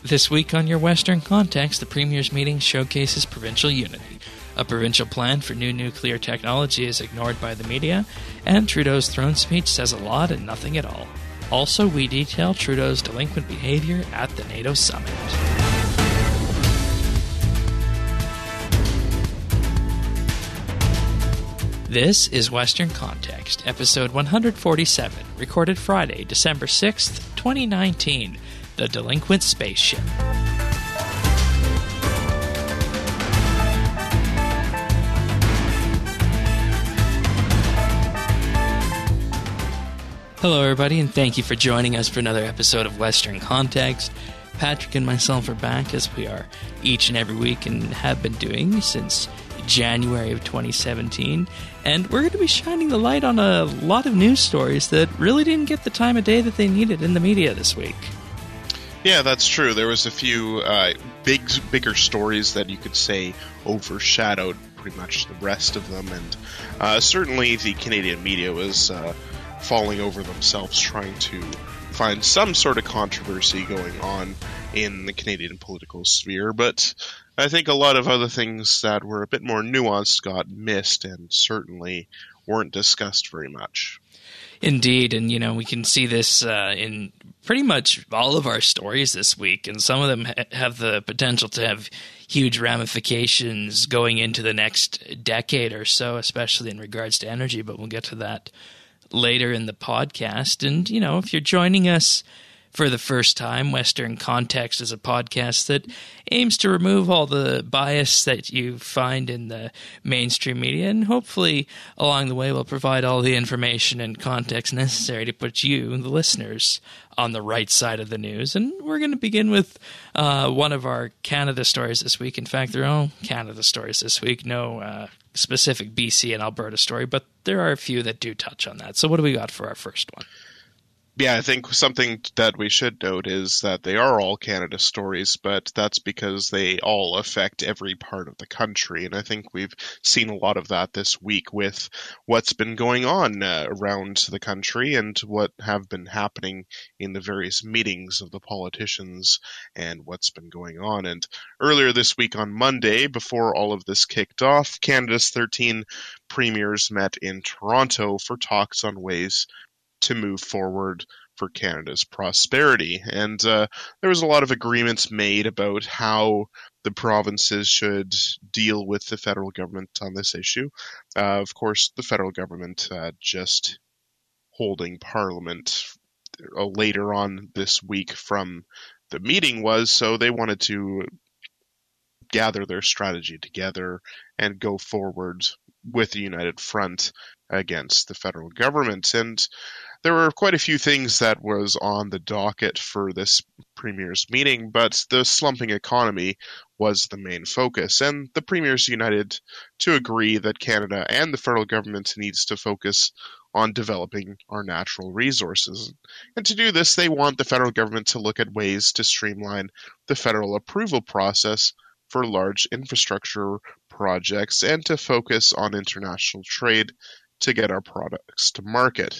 This week on Your Western Context, the Premier's meeting showcases provincial unity. A provincial plan for new nuclear technology is ignored by the media, and Trudeau's throne speech says a lot and nothing at all. Also, we detail Trudeau's delinquent behavior at the NATO summit. This is Western Context, episode 147, recorded Friday, December 6th, 2019, The Delinquent Spaceship. Hello, everybody, and thank you for joining us for another episode of Western Context. Patrick and myself are back, as we are each and every week and have been doing since January of 2017, and we're going to be shining the light on a lot of news stories that really didn't get the time of day that they needed in the media this week. Yeah, that's true. There was a few bigger stories that you could say overshadowed pretty much the rest of them, and certainly the Canadian media was falling over themselves trying to find some sort of controversy going on in the Canadian political sphere, but I think a lot of other things that were a bit more nuanced got missed and certainly weren't discussed very much. Indeed, and we can see this in pretty much all of our stories this week, and some of them have the potential to have huge ramifications going into the next decade or so, especially in regards to energy, but we'll get to that later in the podcast. And, if you're joining us for the first time, Western Context is a podcast that aims to remove all the bias that you find in the mainstream media, and hopefully along the way we'll provide all the information and context necessary to put you, the listeners, on the right side of the news. And we're going to begin with one of our Canada stories this week. In fact, they're all Canada stories this week. No specific BC and Alberta story, but there are a few that do touch on that. So what do we got for our first one? Yeah, I think something that we should note is that they are all Canada stories, but that's because they all affect every part of the country. And I think we've seen a lot of that this week with what's been going on around the country and what have been happening in the various meetings of the politicians and what's been going on. And earlier this week on Monday, before all of this kicked off, Canada's 13 premiers met in Toronto for talks on ways to move forward for Canada's prosperity. And there was a lot of agreements made about how the provinces should deal with the federal government on this issue. Of course, the federal government just holding Parliament later on this week from the meeting was, so they wanted to gather their strategy together and go forward with a united front against the federal government. And there were quite a few things that was on the docket for this premier's meeting, but the slumping economy was the main focus. And the premiers united to agree that Canada and the federal government needs to focus on developing our natural resources. And to do this, they want the federal government to look at ways to streamline the federal approval process for large infrastructure projects and to focus on international trade to get our products to market.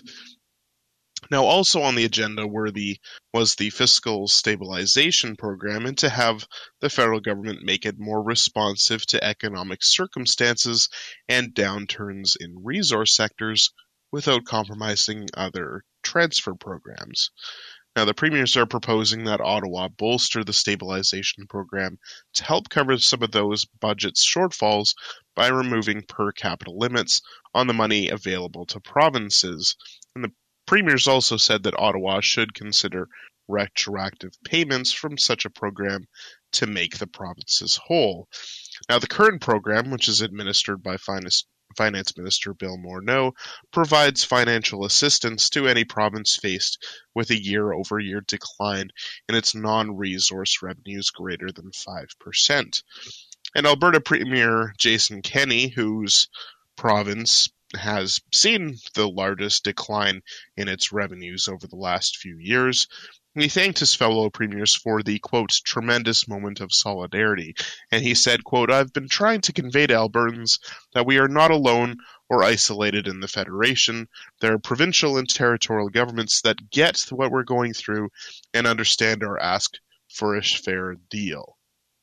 Now, also on the agenda was the fiscal stabilization program, and to have the federal government make it more responsive to economic circumstances and downturns in resource sectors without compromising other transfer programs. Now, the premiers are proposing that Ottawa bolster the stabilization program to help cover some of those budget shortfalls by removing per capita limits on the money available to provinces. And the premiers also said that Ottawa should consider retroactive payments from such a program to make the provinces whole. Now, the current program, which is administered by Finance Minister Bill Morneau, provides financial assistance to any province faced with a year-over-year decline in its non-resource revenues greater than 5%. And Alberta Premier Jason Kenney, whose province has seen the largest decline in its revenues over the last few years, he thanked his fellow premiers for the, quote, tremendous moment of solidarity. And he said, quote, I've been trying to convey to Albertans that we are not alone or isolated in the Federation. There are provincial and territorial governments that get what we're going through and understand our ask for a fair deal.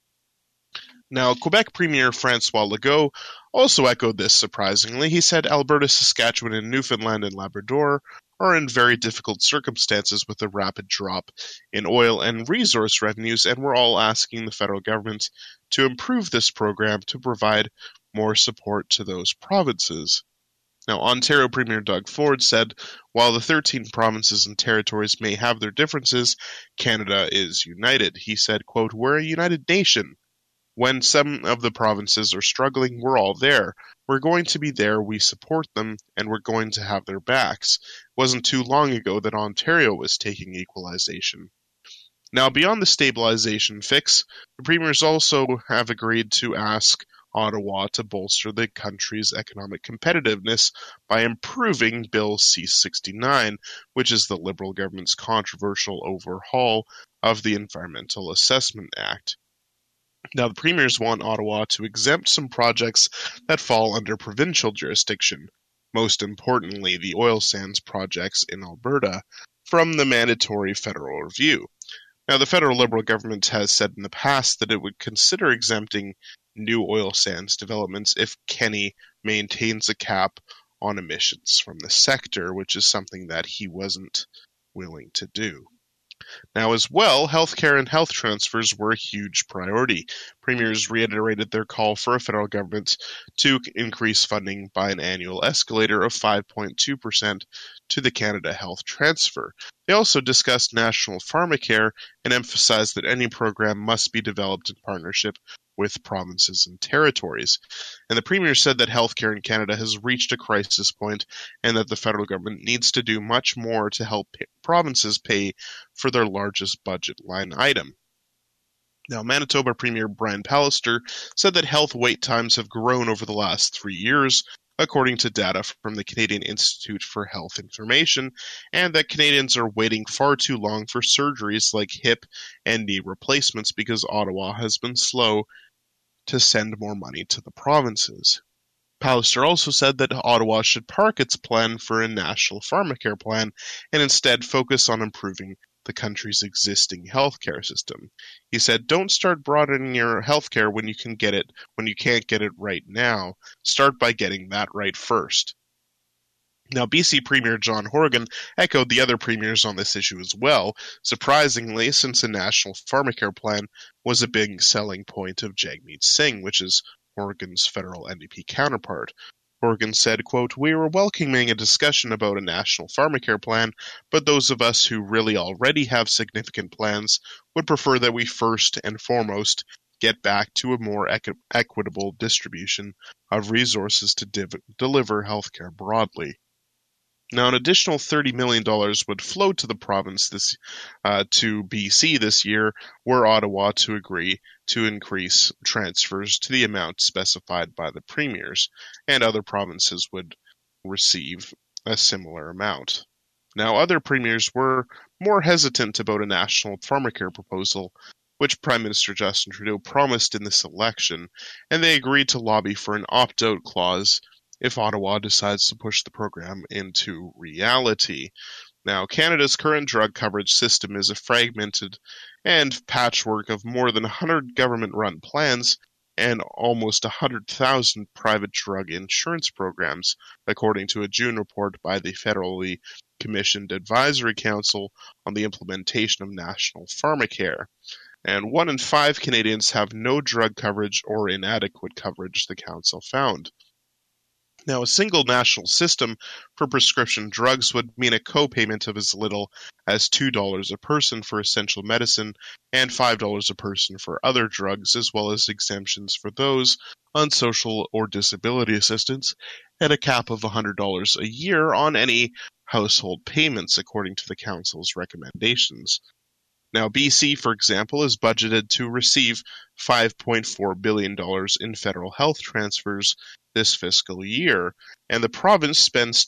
Now, Quebec Premier François Legault also echoed this surprisingly. He said Alberta, Saskatchewan, and Newfoundland and Labrador are in very difficult circumstances with a rapid drop in oil and resource revenues, and we're all asking the federal government to improve this program to provide more support to those provinces. Now, Ontario Premier Doug Ford said, while the 13 provinces and territories may have their differences, Canada is united. He said, quote, "We're a united nation. When some of the provinces are struggling, we're all there. We're going to be there, we support them, and we're going to have their backs. It wasn't too long ago that Ontario was taking equalization." Now, beyond the stabilization fix, the premiers also have agreed to ask Ottawa to bolster the country's economic competitiveness by improving Bill C-69, which is the Liberal government's controversial overhaul of the Environmental Assessment Act. Now, the premiers want Ottawa to exempt some projects that fall under provincial jurisdiction, most importantly the oil sands projects in Alberta, from the mandatory federal review. Now, the federal Liberal government has said in the past that it would consider exempting new oil sands developments if Kenney maintains a cap on emissions from the sector, which is something that he wasn't willing to do. Now, as well, healthcare and health transfers were a huge priority. Premiers reiterated their call for a federal government to increase funding by an annual escalator of 5.2% to the Canada Health Transfer. They also discussed national pharmacare and emphasized that any program must be developed in partnership with provinces and territories. And the Premier said that healthcare in Canada has reached a crisis point and that the federal government needs to do much more to help provinces pay for their largest budget line item. Now, Manitoba Premier Brian Pallister said that health wait times have grown over the last 3 years, according to data from the Canadian Institute for Health Information, and that Canadians are waiting far too long for surgeries like hip and knee replacements because Ottawa has been slow to send more money to the provinces. Pallister also said that Ottawa should park its plan for a national pharmacare plan and instead focus on improving the country's existing healthcare system. He said, "Don't start broadening your healthcare when you can't get it right now. Start by getting that right first." Now, BC Premier John Horgan echoed the other premiers on this issue as well, surprisingly, since a national pharmacare plan was a big selling point of Jagmeet Singh, which is Horgan's federal NDP counterpart. Horgan said, quote, "We were welcoming a discussion about a national pharmacare plan, but those of us who really already have significant plans would prefer that we first and foremost get back to a more equitable distribution of resources to deliver healthcare broadly." Now, an additional $30 million would flow to the province to BC this year, were Ottawa to agree to increase transfers to the amount specified by the premiers, and other provinces would receive a similar amount. Now, other premiers were more hesitant about a national pharmacare proposal, which Prime Minister Justin Trudeau promised in this election, and they agreed to lobby for an opt-out clause if Ottawa decides to push the program into reality. Now, Canada's current drug coverage system is a fragmented and patchwork of more than 100 government-run plans and almost 100,000 private drug insurance programs, according to a June report by the federally commissioned Advisory Council on the Implementation of National Pharmacare. And 1 in 5 Canadians have no drug coverage or inadequate coverage, the council found. Now, a single national system for prescription drugs would mean a co-payment of as little as $2 a person for essential medicine and $5 a person for other drugs, as well as exemptions for those on social or disability assistance, and a cap of $100 a year on any household payments, according to the Council's recommendations. Now, BC, for example, is budgeted to receive $5.4 billion in federal health transfers this fiscal year, and the province spends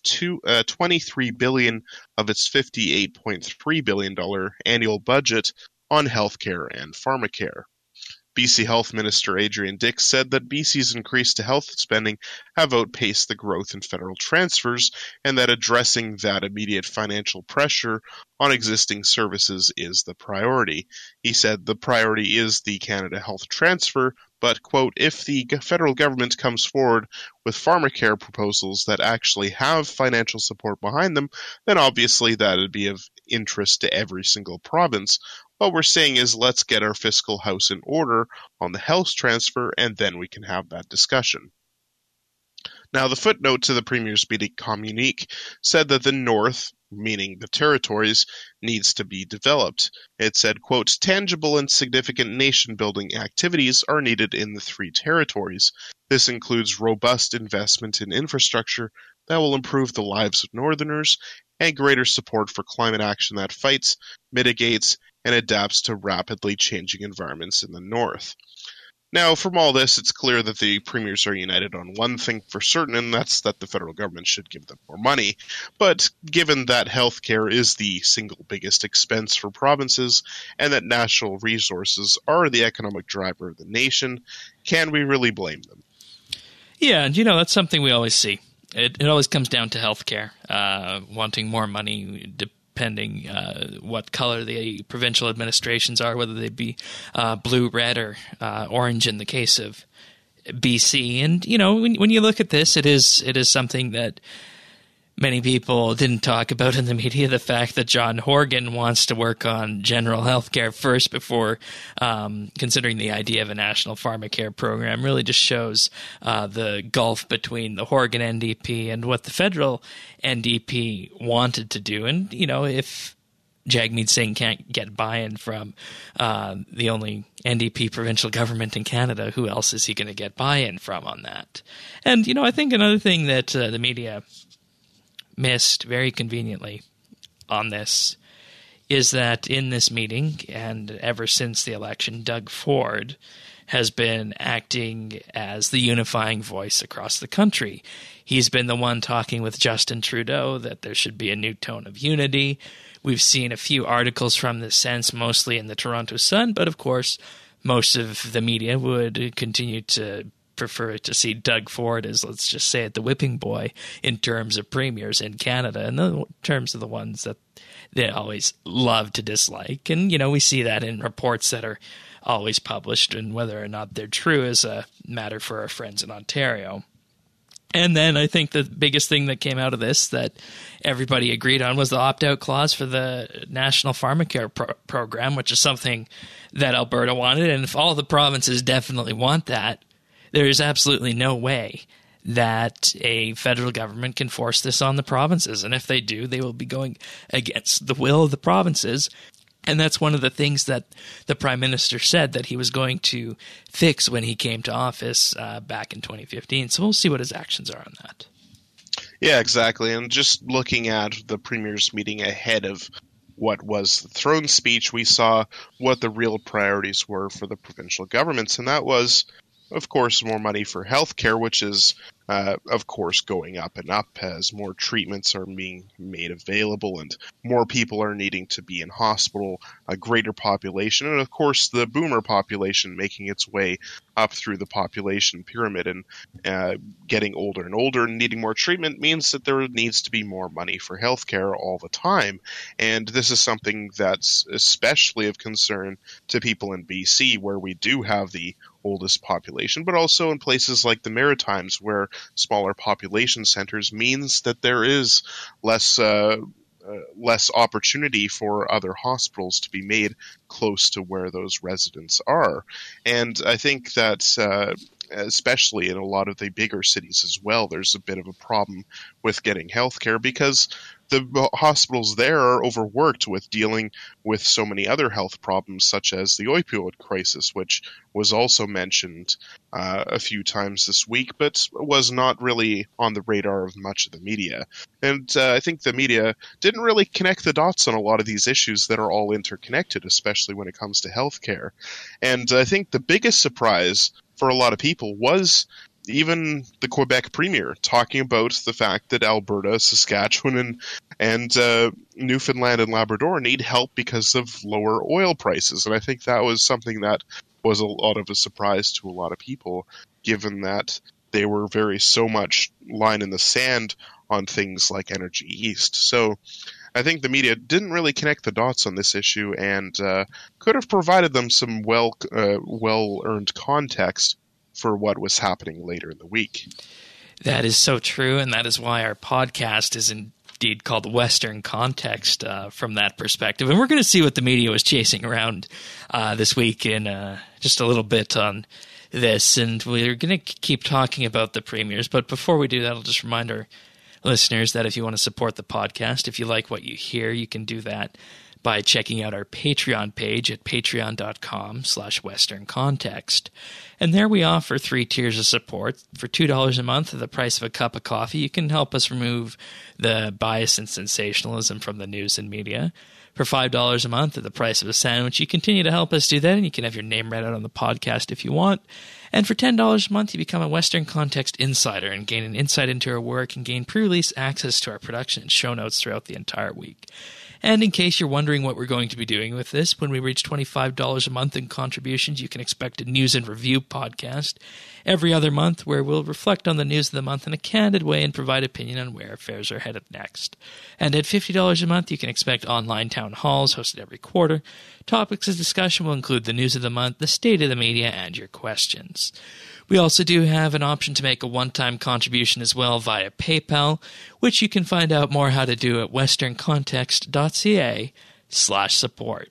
$23 billion of its $58.3 billion annual budget on healthcare and pharmacare. BC Health Minister Adrian Dix said that BC's increase to health spending have outpaced the growth in federal transfers, and that addressing that immediate financial pressure on existing services is the priority. He said the priority is the Canada Health transfer, but, quote, if the federal government comes forward with pharmacare proposals that actually have financial support behind them, then obviously that would be of interest to every single province. What we're saying is let's get our fiscal house in order on the health transfer, and then we can have that discussion. Now, the footnote to the Premier's meeting communique said that the North, meaning the territories, needs to be developed. It said, quote, tangible and significant nation-building activities are needed in the three territories. This includes robust investment in infrastructure that will improve the lives of Northerners and greater support for climate action that fights, mitigates, and adapts to rapidly changing environments in the North. Now, from all this, it's clear that the premiers are united on one thing for certain, and that's that the federal government should give them more money. But given that healthcare is the single biggest expense for provinces, and that natural resources are the economic driver of the nation, can we really blame them? Yeah, and that's something we always see. It always comes down to healthcare, wanting more money, depending what color the provincial administrations are, whether they be blue, red, or orange in the case of BC. And, when you look at this, it is something that many people didn't talk about in the media, the fact that John Horgan wants to work on general health care first before considering the idea of a national pharmacare program really just shows the gulf between the Horgan NDP and what the federal NDP wanted to do. And, if Jagmeet Singh can't get buy-in from the only NDP provincial government in Canada, who else is he going to get buy-in from on that? And, I think another thing that the media missed very conveniently on this is that in this meeting, and ever since the election, Doug Ford has been acting as the unifying voice across the country. He's been the one talking with Justin Trudeau that there should be a new tone of unity. We've seen a few articles from this sense, mostly in the Toronto Sun, but of course, most of the media would continue to prefer to see Doug Ford as, let's just say it, the whipping boy in terms of premiers in Canada, and in terms of the ones that they always love to dislike. And, we see that in reports that are always published, and whether or not they're true is a matter for our friends in Ontario. And then I think the biggest thing that came out of this that everybody agreed on was the opt-out clause for the National Pharmacare program, which is something that Alberta wanted. And if all the provinces definitely want that, there is absolutely no way that a federal government can force this on the provinces. And if they do, they will be going against the will of the provinces. And that's one of the things that the Prime Minister said that he was going to fix when he came to office back in 2015. So we'll see what his actions are on that. Yeah, exactly. And just looking at the Premier's meeting ahead of what was the throne speech, we saw what the real priorities were for the provincial governments. And that was, of course, more money for healthcare, which is, of course, going up and up as more treatments are being made available and more people are needing to be in hospital, a greater population, and, of course, the boomer population making its way up through the population pyramid and getting older and older and needing more treatment means that there needs to be more money for healthcare all the time. And this is something that's especially of concern to people in BC, where we do have the oldest population, but also in places like the Maritimes, where smaller population centers means that there is less opportunity for other hospitals to be made close to where those residents are. And I think that especially in a lot of the bigger cities as well, there's a bit of a problem with getting healthcare because the hospitals there are overworked with dealing with so many other health problems, such as the opioid crisis, which was also mentioned a few times this week, but was not really on the radar of much of the media. And I think the media didn't really connect the dots on a lot of these issues that are all interconnected, especially when it comes to healthcare. And I think the biggest surprise for a lot of people was even the Quebec premier talking about the fact that Alberta, Saskatchewan, and Newfoundland and Labrador need help because of lower oil prices. And I think that was something that was a lot of a surprise to a lot of people, given that they were so much line in the sand on things like Energy East. So I think the media didn't really connect the dots on this issue and could have provided them some well-earned context for what was happening later in the week. That is so true, and that is why our podcast is indeed called Western Context from that perspective. And we're going to see what the media was chasing around this week in just a little bit on this, and we're going to keep talking about the premiers. But before we do that, I'll just remind our listeners that if you want to support the podcast, if you like what you hear, you can do that by checking out our Patreon page at patreon.com/westerncontext. And there we offer 3 tiers of support. For $2 a month at the price of a cup of coffee, you can help us remove the bias and sensationalism from the news and media. For $5 a month at the price of a sandwich, you continue to help us do that, and you can have your name read out on the podcast if you want. And for $10 a month, you become a Western Context insider and gain an insight into our work and gain pre-release access to our production and show notes throughout the entire week. And in case you're wondering what we're going to be doing with this, when we reach $25 a month in contributions, you can expect a news and review podcast every other month where we'll reflect on the news of the month in a candid way and provide opinion on where affairs are headed next. And at $50 a month, you can expect online town halls hosted every quarter. Topics of discussion will include the news of the month, the state of the media, and your questions. We also do have an option to make a one-time contribution as well via PayPal, which you can find out more how to do at westerncontext.ca/support.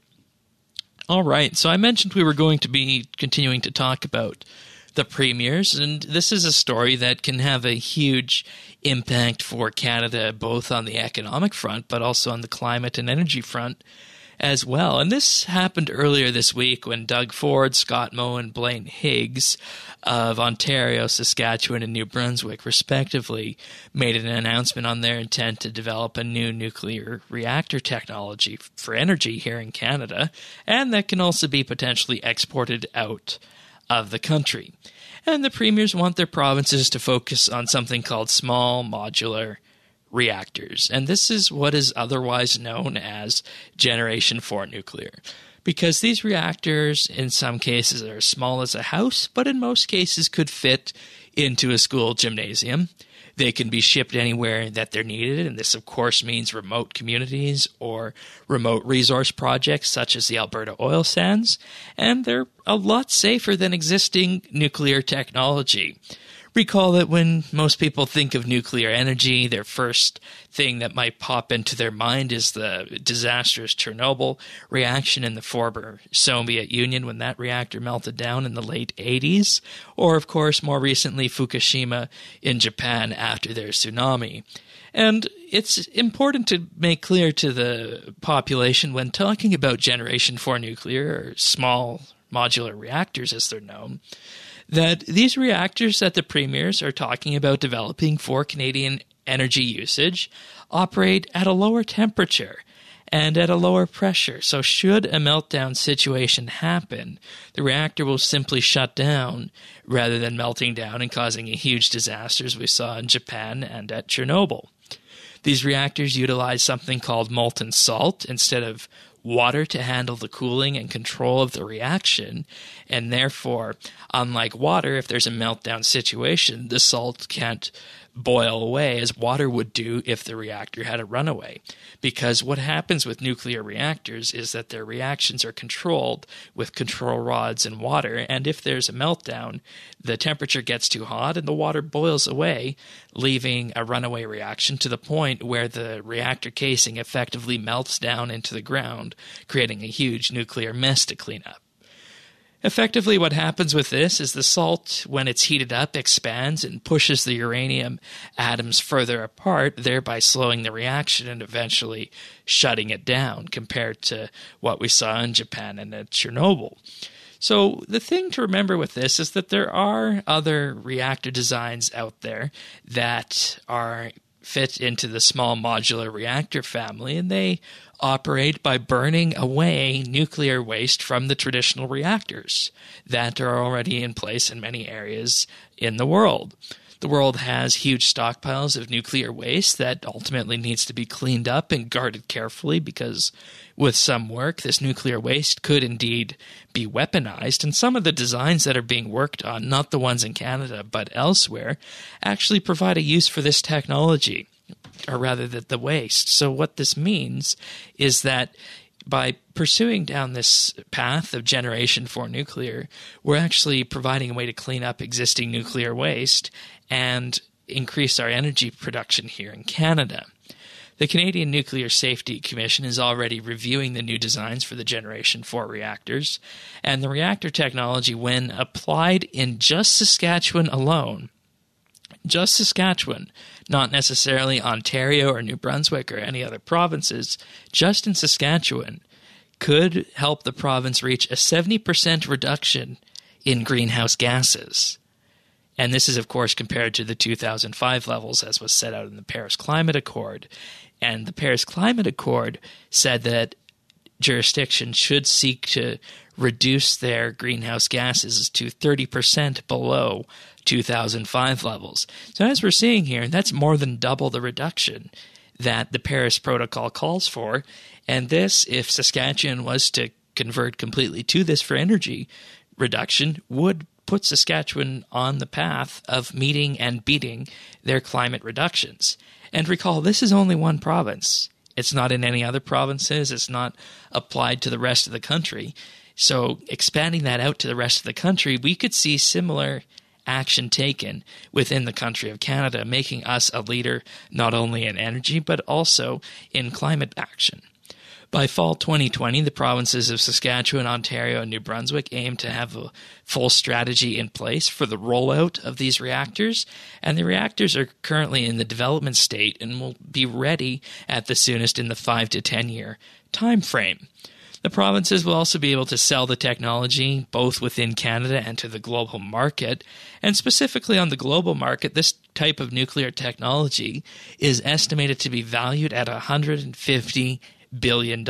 All right, so I mentioned we were going to be continuing to talk about the premiers, and this is a story that can have a huge impact for Canada, both on the economic front, but also on the climate and energy front as well. And this happened earlier this week when Doug Ford, Scott Moe, and Blaine Higgs of Ontario, Saskatchewan, and New Brunswick, respectively, made an announcement on their intent to develop a new nuclear reactor technology for energy here in Canada, and that can also be potentially exported out of the country. And the premiers want their provinces to focus on something called small modular reactors. And this is what is otherwise known as Generation 4 nuclear. Because these reactors, in some cases, are as small as a house, but in most cases could fit into a school gymnasium. They can be shipped anywhere that they're needed, and this, of course, means remote communities or remote resource projects such as the Alberta oil sands, and they're a lot safer than existing nuclear technology. Recall that when most people think of nuclear energy, their first thing that might pop into their mind is the disastrous Chernobyl reaction in the former Soviet Union when that reactor melted down in the late 80s, or, of course, more recently, Fukushima in Japan after their tsunami. And it's important to make clear to the population when talking about Generation 4 nuclear, or small modular reactors as they're known, that these reactors that the premiers are talking about developing for Canadian energy usage operate at a lower temperature and at a lower pressure. So should a meltdown situation happen, the reactor will simply shut down rather than melting down and causing a huge disaster as we saw in Japan and at Chernobyl. These reactors utilize something called molten salt instead of water to handle the cooling and control of the reaction, and therefore, unlike water, if there's a meltdown situation, the salt can't boil away as water would do if the reactor had a runaway. Because what happens with nuclear reactors is that their reactions are controlled with control rods and water, and if there's a meltdown, the temperature gets too hot and the water boils away, leaving a runaway reaction to the point where the reactor casing effectively melts down into the ground, creating a huge nuclear mess to clean up. Effectively, what happens with this is the salt, when it's heated up, expands and pushes the uranium atoms further apart, thereby slowing the reaction and eventually shutting it down, compared to what we saw in Japan and at Chernobyl. So the thing to remember with this is that there are other reactor designs out there that fit into the small modular reactor family, and they operate by burning away nuclear waste from the traditional reactors that are already in place in many areas in the world. The world has huge stockpiles of nuclear waste that ultimately needs to be cleaned up and guarded carefully because with some work, this nuclear waste could indeed be weaponized. And some of the designs that are being worked on, not the ones in Canada but elsewhere, actually provide a use for this technology, or rather the waste. So what this means is that by pursuing down this path of generation for nuclear, we're actually providing a way to clean up existing nuclear waste and increase our energy production here in Canada. The Canadian Nuclear Safety Commission is already reviewing the new designs for the Generation 4 reactors, and the reactor technology, when applied in just Saskatchewan alone, just Saskatchewan, not necessarily Ontario or New Brunswick or any other provinces, just in Saskatchewan, could help the province reach a 70% reduction in greenhouse gases. And this is, of course, compared to the 2005 levels as was set out in the Paris Climate Accord. And the Paris Climate Accord said that jurisdictions should seek to reduce their greenhouse gases to 30% below 2005 levels. So as we're seeing here, that's more than double the reduction that the Paris Protocol calls for. And this, if Saskatchewan was to convert completely to this for energy reduction, would put Saskatchewan on the path of meeting and beating their climate reductions. And recall, this is only one province. It's not in any other provinces. It's not applied to the rest of the country. So expanding that out to the rest of the country, we could see similar action taken within the country of Canada, making us a leader not only in energy but also in climate action. By fall 2020, the provinces of Saskatchewan, Ontario, and New Brunswick aim to have a full strategy in place for the rollout of these reactors, and the reactors are currently in the development state and will be ready at the soonest in the 5 to 10 year time frame. The provinces will also be able to sell the technology both within Canada and to the global market. And specifically on the global market, this type of nuclear technology is estimated to be valued at $150 billion.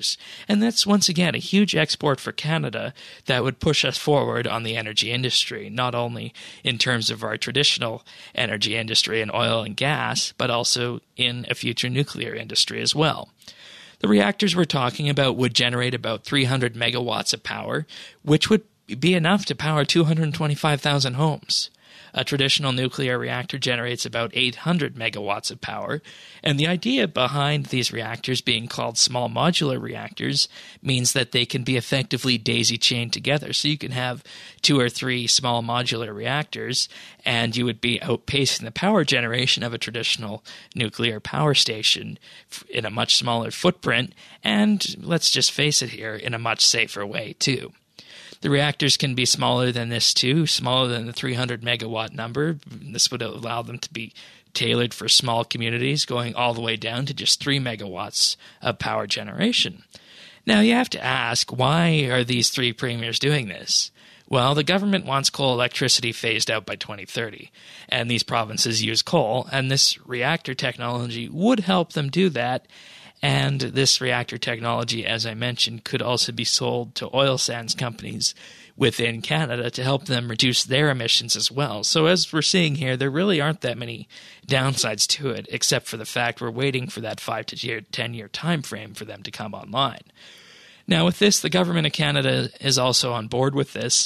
And that's, once again, a huge export for Canada that would push us forward on the energy industry, not only in terms of our traditional energy industry in oil and gas, but also in a future nuclear industry as well. The reactors we're talking about would generate about 300 megawatts of power, which would be enough to power 225,000 homes. A traditional nuclear reactor generates about 800 megawatts of power, and the idea behind these reactors being called small modular reactors means that they can be effectively daisy-chained together. So you can have 2 or 3 small modular reactors, and you would be outpacing the power generation of a traditional nuclear power station in a much smaller footprint, and let's just face it here, in a much safer way too. The reactors can be smaller than this too, smaller than the 300 megawatt number. This would allow them to be tailored for small communities, going all the way down to just 3 megawatts of power generation. Now you have to ask, why are these 3 premiers doing this? Well, the government wants coal electricity phased out by 2030, and these provinces use coal, and this reactor technology would help them do that. And this reactor technology, as I mentioned, could also be sold to oil sands companies within Canada to help them reduce their emissions as well. So as we're seeing here, there really aren't that many downsides to it, except for the fact we're waiting for that 5 to 10 year time frame for them to come online. Now with this, the government of Canada is also on board with this,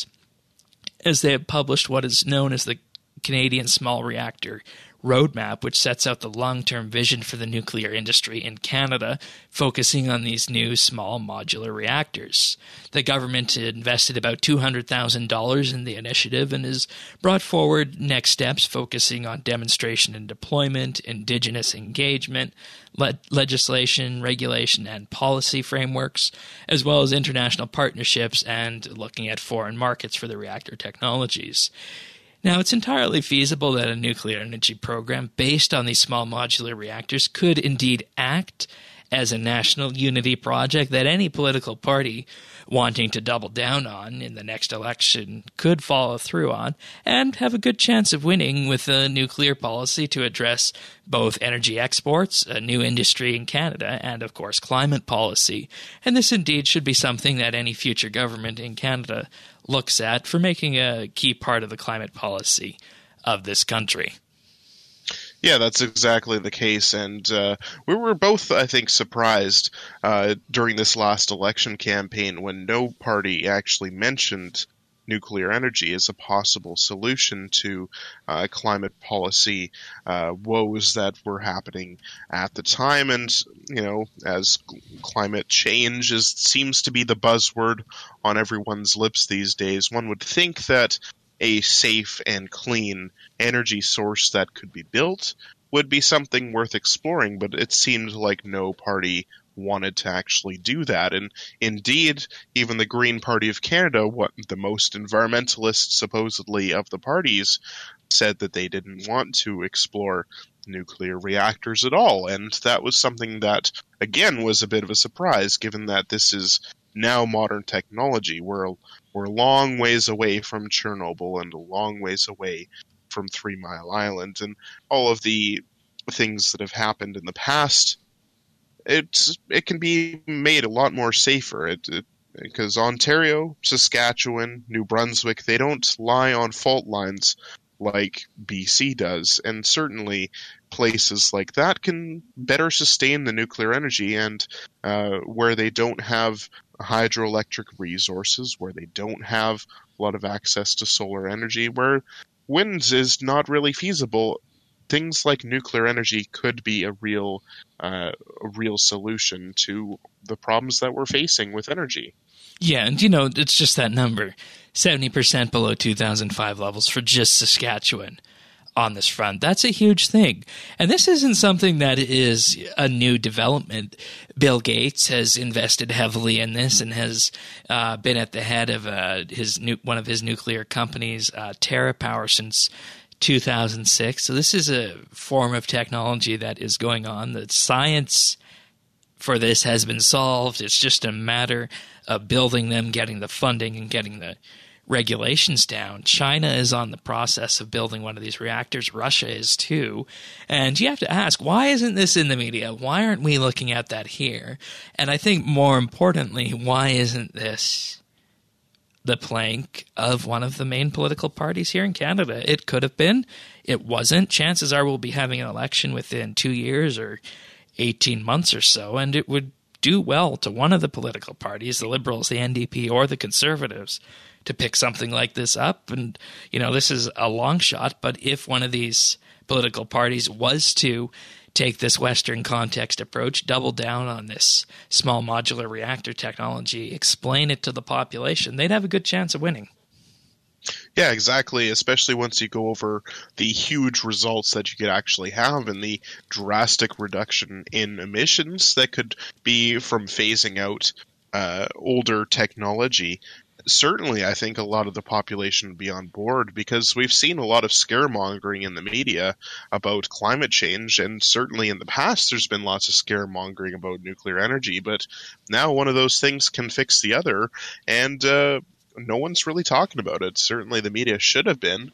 as they have published what is known as the Canadian Small Reactor Roadmap, which sets out the long-term vision for the nuclear industry in Canada, focusing on these new small modular reactors. The government invested about $200,000 in the initiative and has brought forward next steps focusing on demonstration and deployment, Indigenous engagement, legislation, regulation, and policy frameworks, as well as international partnerships and looking at foreign markets for the reactor technologies. Now, it's entirely feasible that a nuclear energy program based on these small modular reactors could indeed act as a national unity project that any political party wanting to double down on in the next election could follow through on and have a good chance of winning with a nuclear policy to address both energy exports, a new industry in Canada, and, of course, climate policy. And this indeed should be something that any future government in Canada looks at for making a key part of the climate policy of this country. Yeah, that's exactly the case, and we were both, I think, surprised during this last election campaign when no party actually mentioned nuclear energy as a possible solution to climate policy woes that were happening at the time. And, as climate change seems to be the buzzword on everyone's lips these days, one would think that a safe and clean energy source that could be built would be something worth exploring, but it seemed like no party wanted to actually do that. And indeed, even the Green Party of Canada, the most environmentalist supposedly of the parties, said that they didn't want to explore nuclear reactors at all. And that was something that, again, was a bit of a surprise, given that this is now modern technology. We're a long ways away from Chernobyl and a long ways away from 3 Mile Island, and all of the things that have happened in the past. It can be made a lot more safer. Because Ontario, Saskatchewan, New Brunswick, they don't lie on fault lines like BC does, and certainly places like that can better sustain the nuclear energy, and where they don't have hydroelectric resources, where they don't have a lot of access to solar energy, where wind is not really feasible, things like nuclear energy could be a real solution to the problems that we're facing with energy. Yeah, and it's just that number, 70% below 2005 levels for just Saskatchewan on this front. That's a huge thing. And this isn't something that is a new development. Bill Gates has invested heavily in this and has been at the head of one of his nuclear companies, TerraPower, since 2006. So this is a form of technology that is going on. The science for this has been solved. It's just a matter of building them, getting the funding, and getting the regulations down. China is on the process of building one of these reactors. Russia is too. And you have to ask, why isn't this in the media? Why aren't we looking at that here? And I think more importantly, why isn't this the plank of one of the main political parties here in Canada? It could have been. It wasn't. Chances are we'll be having an election within 2 years or 18 months or so, and it would do well to one of the political parties, the Liberals, the NDP, or the Conservatives, to pick something like this up. And, this is a long shot, but if one of these political parties was to take this Western context approach, double down on this small modular reactor technology, explain it to the population, they'd have a good chance of winning. Yeah, exactly, especially once you go over the huge results that you could actually have and the drastic reduction in emissions that could be from phasing out older technology. Certainly, I think a lot of the population would be on board, because we've seen a lot of scaremongering in the media about climate change, and certainly in the past there's been lots of scaremongering about nuclear energy, but now one of those things can fix the other, and no one's really talking about it. Certainly the media should have been,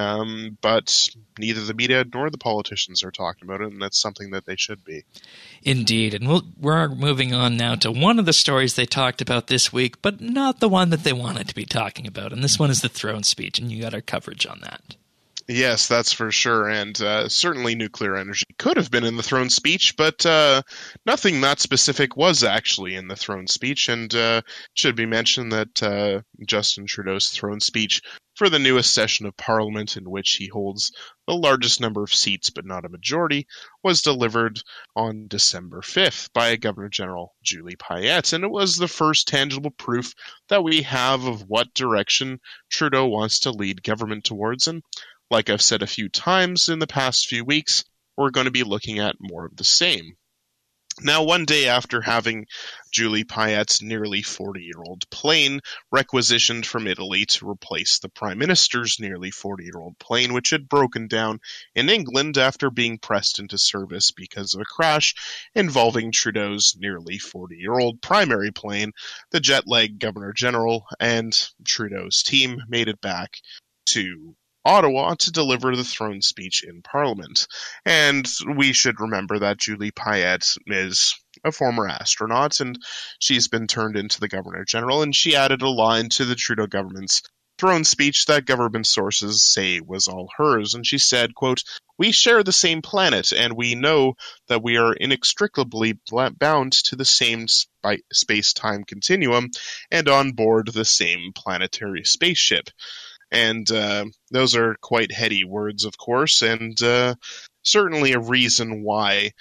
but neither the media nor the politicians are talking about it, and that's something that they should be. Indeed, and we're moving on now to one of the stories they talked about this week, but not the one that they wanted to be talking about, and this one is the throne speech, and you got our coverage on that. Yes, that's for sure, and certainly nuclear energy could have been in the throne speech, but nothing that specific was actually in the throne speech, and should be mentioned that Justin Trudeau's throne speech for the newest session of Parliament, in which he holds the largest number of seats but not a majority, was delivered on December 5th by Governor-General Julie Payette, and it was the first tangible proof that we have of what direction Trudeau wants to lead government towards, and like I've said a few times in the past few weeks, we're going to be looking at more of the same. Now, one day after having Julie Payette's nearly 40-year-old plane requisitioned from Italy to replace the Prime Minister's nearly 40-year-old plane, which had broken down in England after being pressed into service because of a crash involving Trudeau's nearly 40-year-old primary plane, the jet-lagged Governor-General and Trudeau's team made it back to Ottawa to deliver the throne speech in Parliament. And we should remember that Julie Payette is a former astronaut, and she's been turned into the Governor-General, and she added a line to the Trudeau government's throne speech that government sources say was all hers, and she said, quote, "We share the same planet, and we know that we are inextricably bound to the same space-time continuum and on board the same planetary spaceship." And those are quite heady words, of course, and certainly a reason why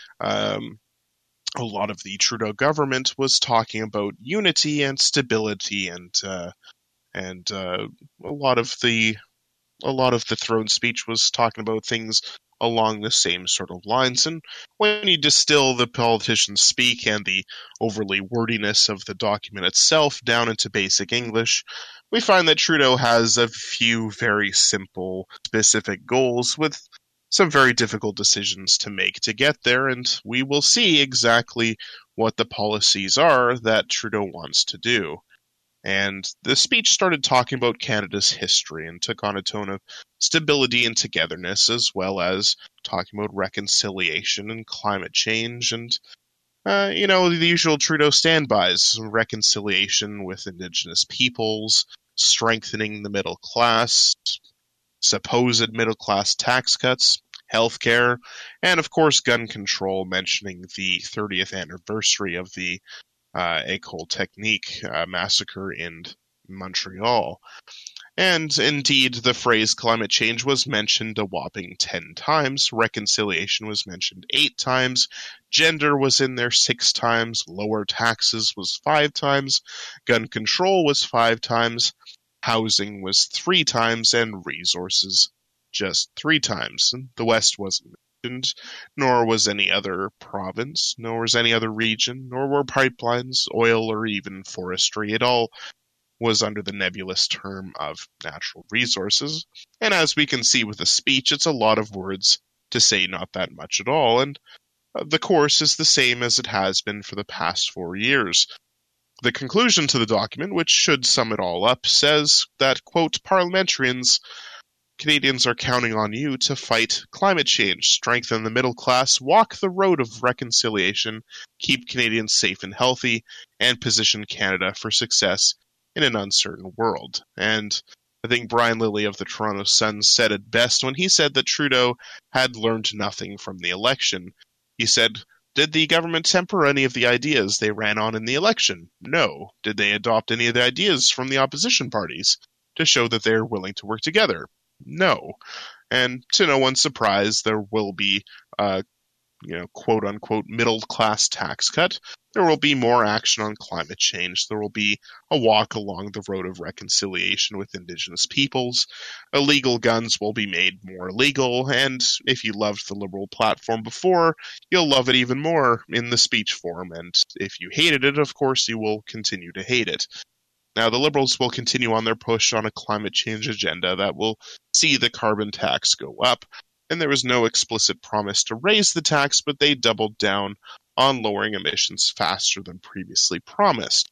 a lot of the Trudeau government was talking about unity and stability, and a lot of the throne speech was talking about things along the same sort of lines. And when you distill the politicians' speak and the overly wordiness of the document itself down into basic English, we find that Trudeau has a few very simple, specific goals with some very difficult decisions to make to get there, and we will see exactly what the policies are that Trudeau wants to do. And the speech started talking about Canada's history and took on a tone of stability and togetherness, as well as talking about reconciliation and climate change and, the usual Trudeau standbys: reconciliation with Indigenous peoples, strengthening the middle class, supposed middle-class tax cuts, healthcare, and of course gun control, mentioning the 30th anniversary of the École Technique massacre in Montreal. And indeed, the phrase climate change was mentioned a whopping 10 times, reconciliation was mentioned 8 times, gender was in there 6 times, lower taxes was 5 times, gun control was 5 times, housing was 3 times, and resources just 3 times. The West wasn't mentioned, nor was any other province, nor was any other region, nor were pipelines, oil, or even forestry. It all was under the nebulous term of natural resources. And as we can see with the speech, it's a lot of words to say not that much at all, and the course is the same as it has been for the past 4 years. The conclusion to the document, which should sum it all up, says that, quote, "Parliamentarians, Canadians are counting on you to fight climate change, strengthen the middle class, walk the road of reconciliation, keep Canadians safe and healthy, and position Canada for success in an uncertain world." And I think Brian Lilley of the Toronto Sun said it best when he said that Trudeau had learned nothing from the election. He said, "Did the government temper any of the ideas they ran on in the election? No. Did they adopt any of the ideas from the opposition parties to show that they are willing to work together? No." And to no one's surprise, there will be a quote-unquote middle-class tax cut. There will be more action on climate change. There will be a walk along the road of reconciliation with Indigenous peoples. Illegal guns will be made more legal, and if you loved the Liberal platform before, you'll love it even more in the speech form, and if you hated it, of course, you will continue to hate it. Now, the Liberals will continue on their push on a climate change agenda that will see the carbon tax go up, and there was no explicit promise to raise the tax, but they doubled down on lowering emissions faster than previously promised.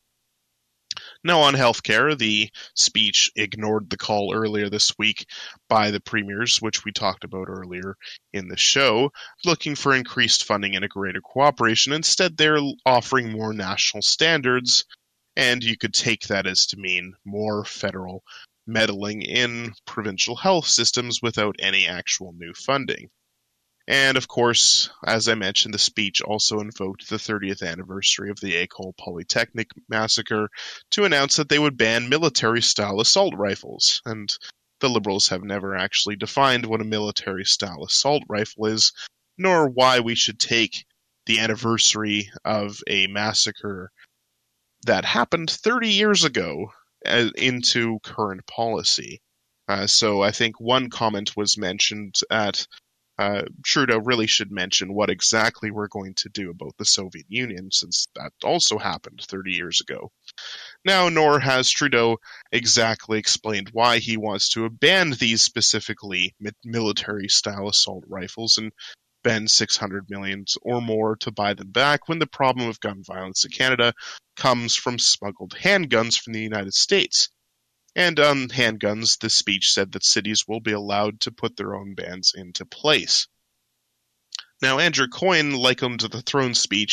Now, on healthcare, the speech ignored the call earlier this week by the premiers, which we talked about earlier in the show, looking for increased funding and a greater cooperation. Instead, they're offering more national standards, and you could take that as to mean more federal meddling in provincial health systems without any actual new funding. And of course, as I mentioned, the speech also invoked the 30th anniversary of the École Polytechnique massacre to announce that they would ban military-style assault rifles. And the Liberals have never actually defined what a military-style assault rifle is, nor why we should take the anniversary of a massacre that happened 30 years ago into current policy. So I think one comment was mentioned at Trudeau really should mention what exactly we're going to do about the Soviet Union, since that also happened 30 years ago. Now, nor has Trudeau exactly explained why he wants to ban these specifically military-style assault rifles and spend $600 million or more to buy them back, when the problem of gun violence in Canada comes from smuggled handguns from the United States. And on handguns, the speech said that cities will be allowed to put their own bans into place. Now, Andrew Coyne likened the throne speech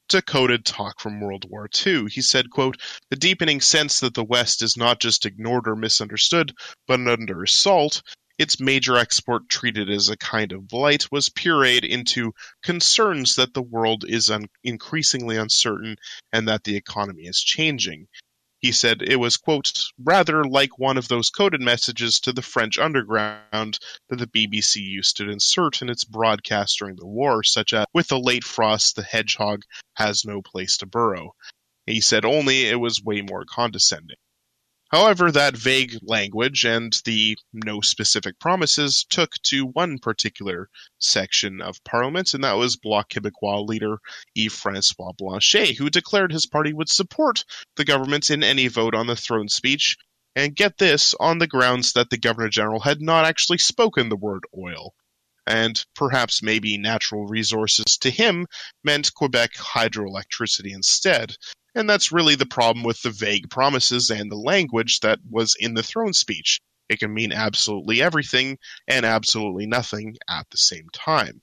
decoded talk from World War II. He said, quote, "The deepening sense that the West is not just ignored or misunderstood, but under assault, its major export treated as a kind of blight, was pureed into concerns that the world is increasingly uncertain and that the economy is changing." He said it was, quote, "rather like one of those coded messages to the French underground that the BBC used to insert in its broadcast during the war, such as, 'With the late frost, the hedgehog has no place to burrow.'" He said only it was way more condescending. However, that vague language and the no specific promises took to one particular section of Parliament, and that was Bloc Québécois leader Yves-François Blanchet, who declared his party would support the government in any vote on the throne speech, and get this, on the grounds that the Governor-General had not actually spoken the word oil, and perhaps maybe natural resources to him meant Quebec hydroelectricity instead. And that's really the problem with the vague promises and the language that was in the throne speech. It can mean absolutely everything and absolutely nothing at the same time.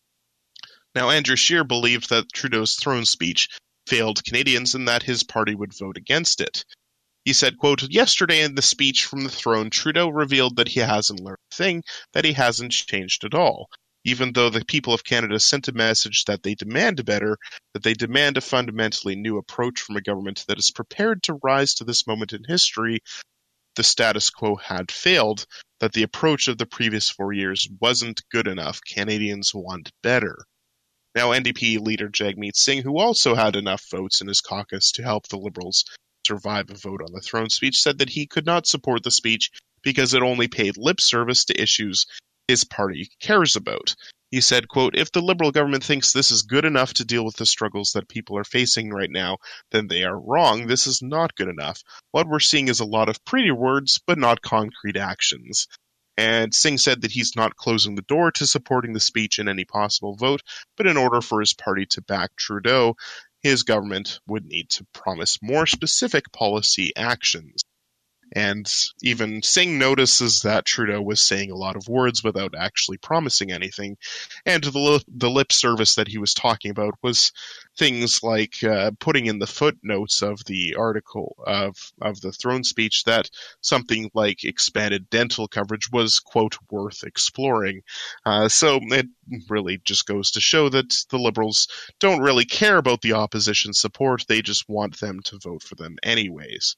Now, Andrew Scheer believed that Trudeau's throne speech failed Canadians and that his party would vote against it. He said, quote, "Yesterday in the speech from the throne, Trudeau revealed that he hasn't learned a thing, that he hasn't changed at all. Even though the people of Canada sent a message that they demand better, that they demand a fundamentally new approach from a government that is prepared to rise to this moment in history, the status quo had failed, that the approach of the previous 4 years wasn't good enough. Canadians want better." Now, NDP leader Jagmeet Singh, who also had enough votes in his caucus to help the Liberals survive a vote on the throne speech, said that he could not support the speech because it only paid lip service to issues his party cares about. He said, quote, "If the Liberal government thinks this is good enough to deal with the struggles that people are facing right now, then they are wrong. This is not good enough. What we're seeing is a lot of pretty words, but not concrete actions." And Singh said that he's not closing the door to supporting the speech in any possible vote, but in order for his party to back Trudeau, his government would need to promise more specific policy actions. And even Singh notices that Trudeau was saying a lot of words without actually promising anything. And the lip service that he was talking about was things like putting in the footnotes of the article of the throne speech that something like expanded dental coverage was, quote, worth exploring. So it really just goes to show that the Liberals don't really care about the opposition's support. They just want them to vote for them anyways.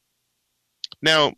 Now,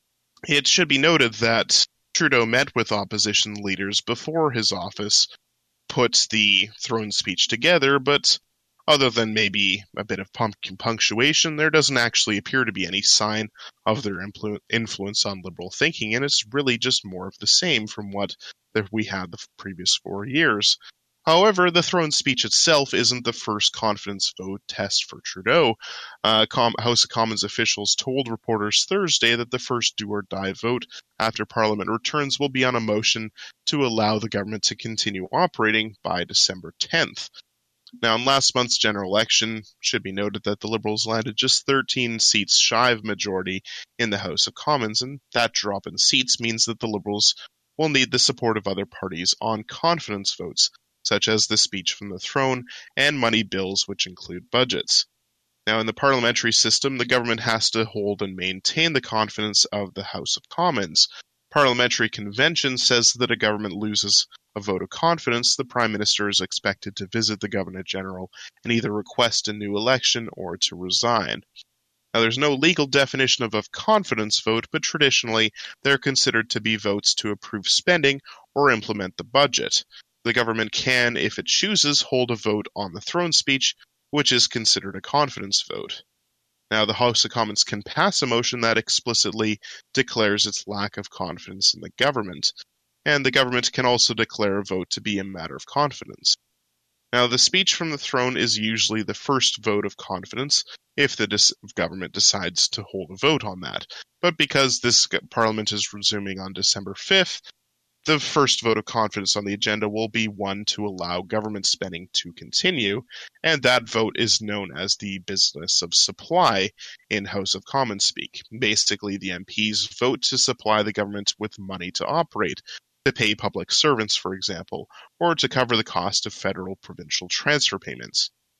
it should be noted that Trudeau met with opposition leaders before his office put the throne speech together, but other than maybe a bit of punctuation, there doesn't actually appear to be any sign of their influence on Liberal thinking, and it's really just more of the same from what we had the previous 4 years. However, the throne speech itself isn't the first confidence vote test for Trudeau. House of Commons officials told reporters Thursday that the first do-or-die vote after Parliament returns will be on a motion to allow the government to continue operating by December 10th. Now, in last month's general election, it should be noted that the Liberals landed just 13 seats shy of majority in the House of Commons, and that drop in seats means that the Liberals will need the support of other parties on confidence votes, such as the speech from the throne and money bills, which include budgets. Now, in the parliamentary system, the government has to hold and maintain the confidence of the House of Commons. Parliamentary convention says that a government loses a vote of confidence, the Prime Minister is expected to visit the Governor-General and either request a new election or to resign. Now, there's no legal definition of a confidence vote, but traditionally they're considered to be votes to approve spending or implement the budget. The government can, if it chooses, hold a vote on the throne speech, which is considered a confidence vote. Now, the House of Commons can pass a motion that explicitly declares its lack of confidence in the government, and the government can also declare a vote to be a matter of confidence. Now, the speech from the throne is usually the first vote of confidence if the government decides to hold a vote on that. But because this Parliament is resuming on December 5th, the first vote of confidence on the agenda will be one to allow government spending to continue, and that vote is known as the business of supply in House of Commons speak. Basically, the MPs vote to supply the government with money to operate, to pay public servants, for example, or to cover the cost of federal provincial transfer payments.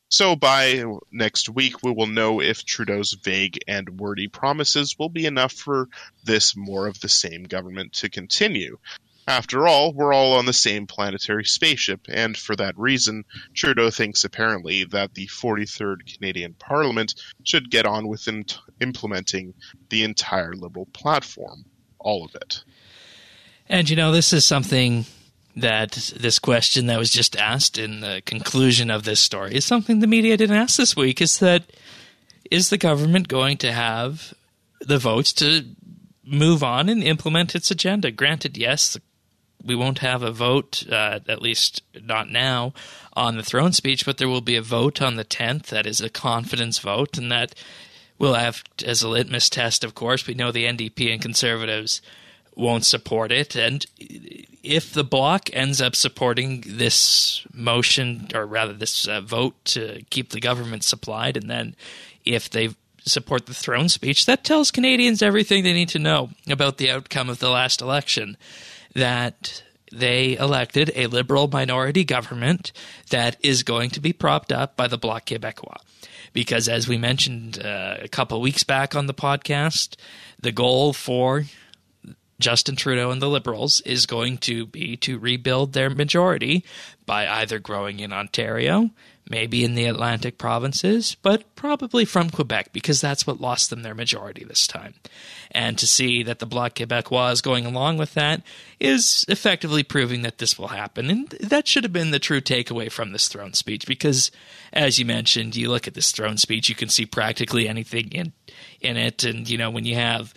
So by next week, we will know if Trudeau's vague and wordy promises will be enough for this more of the same government to continue. After all, we're all on the same planetary spaceship, and for that reason, Trudeau thinks apparently that the 43rd Canadian Parliament should get on with implementing the entire Liberal platform. All of it. And, this is something that this question that was just asked in the conclusion of this story is something the media didn't ask this week, is the government going to have the votes to move on and implement its agenda? Granted, yes, we won't have a vote, at least not now, on the throne speech, but there will be a vote on the 10th. That is a confidence vote, and that will have as a litmus test, of course. We know the NDP and Conservatives won't support it, and if the Bloc ends up supporting this motion, or rather this vote to keep the government supplied, and then if they support the throne speech, that tells Canadians everything they need to know about the outcome of the last election, that they elected a Liberal minority government that is going to be propped up by the Bloc Québécois. Because as we mentioned a couple weeks back on the podcast, the goal for Justin Trudeau and the Liberals is going to be to rebuild their majority by either growing in Ontario, maybe in the Atlantic provinces, but probably from Quebec, because that's what lost them their majority this time. And to see that the Bloc Québécois is going along with that is effectively proving that this will happen. And that should have been the true takeaway from this throne speech, because, as you mentioned, you look at this throne speech, you can see practically anything in it. And, when you have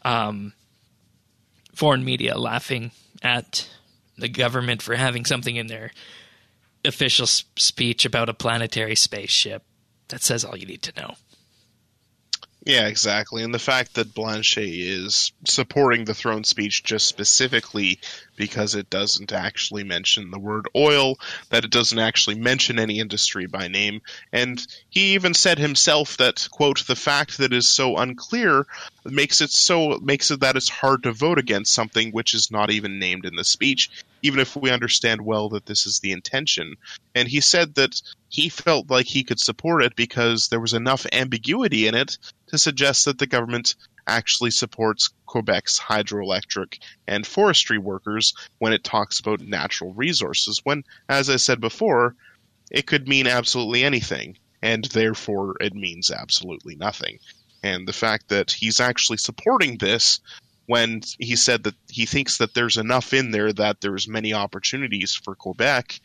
foreign media laughing at the government for having something in their official speech about a planetary spaceship, that says all you need to know. Yeah, exactly. And the fact that Blanchet is supporting the throne speech just specifically because it doesn't actually mention the word oil, that it doesn't actually mention any industry by name. And he even said himself that, quote, the fact that is so unclear makes it that it's hard to vote against something which is not even named in the speech, even if we understand well that this is the intention. And he said that he felt like he could support it because there was enough ambiguity in it to suggest that the government actually supports Quebec's hydroelectric and forestry workers when it talks about natural resources, when, as I said before, it could mean absolutely anything, and therefore it means absolutely nothing. And the fact that he's actually supporting this when he said that he thinks that there's enough in there that there's many opportunities for Quebec,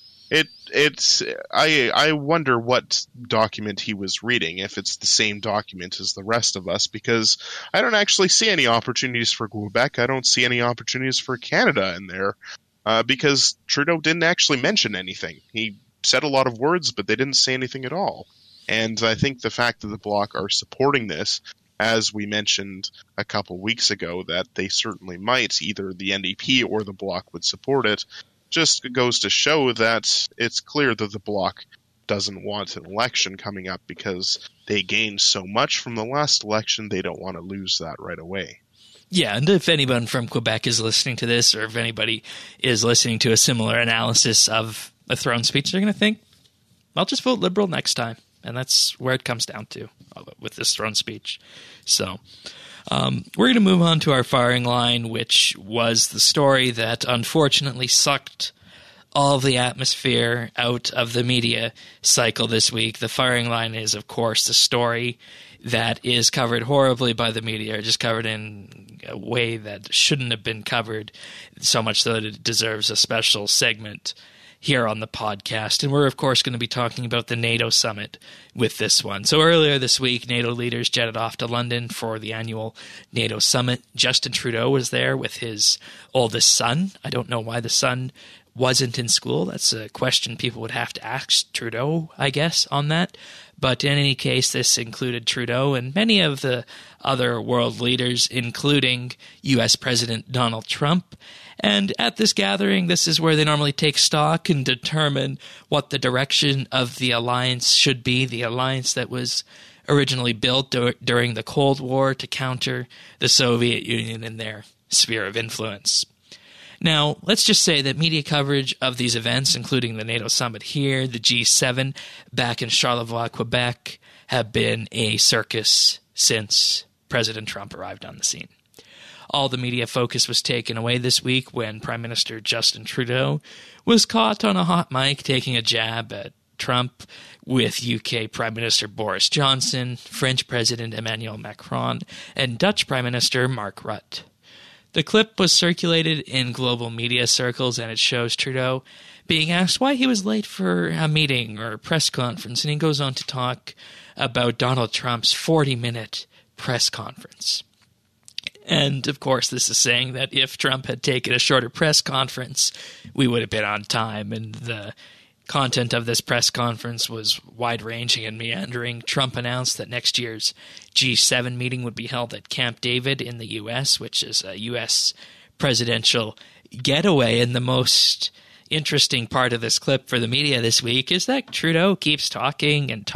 I wonder what document he was reading, if it's the same document as the rest of us, because I don't actually see any opportunities for Quebec. I don't see any opportunities for Canada in there, because Trudeau didn't actually mention anything. He said a lot of words, but they didn't say anything at all. And I think the fact that the Bloc are supporting this, as we mentioned a couple weeks ago, that they certainly might, either the NDP or the Bloc would support it, just goes to show that it's clear that the Bloc doesn't want an election coming up because they gained so much from the last election, they don't want to lose that right away. Yeah, and if anyone from Quebec is listening to this, or if anybody is listening to a similar analysis of a throne speech, they're going to think, I'll just vote Liberal next time. And that's where it comes down to with this throne speech. So we're going to move on to our firing line, which was the story that unfortunately sucked all of the atmosphere out of the media cycle this week. The firing line is, of course, the story that is covered horribly by the media, or just covered in a way that shouldn't have been covered, so much so that it deserves a special segment here on the podcast. And we're, of course, going to be talking about the NATO summit with this one. So earlier this week, NATO leaders jetted off to London for the annual NATO summit. Justin Trudeau was there with his oldest son. I don't know why the son wasn't in school. That's a question people would have to ask Trudeau, I guess, on that. But in any case, this included Trudeau and many of the other world leaders, including U.S. President Donald Trump. And at this gathering, this is where they normally take stock and determine what the direction of the alliance should be, the alliance that was originally built during the Cold War to counter the Soviet Union in their sphere of influence. Now, let's just say that media coverage of these events, including the NATO summit here, the G7 back in Charlevoix, Quebec, have been a circus since President Trump arrived on the scene. All the media focus was taken away this week when Prime Minister Justin Trudeau was caught on a hot mic taking a jab at Trump with UK Prime Minister Boris Johnson, French President Emmanuel Macron, and Dutch Prime Minister Mark Rutte. The clip was circulated in global media circles, and it shows Trudeau being asked why he was late for a meeting or a press conference, and he goes on to talk about Donald Trump's 40-minute press conference. And, of course, this is saying that if Trump had taken a shorter press conference, we would have been on time, and the content of this press conference was wide-ranging and meandering. Trump announced that next year's G7 meeting would be held at Camp David in the U.S., which is a U.S. presidential getaway. And the most interesting part of this clip for the media this week is that Trudeau keeps talking, and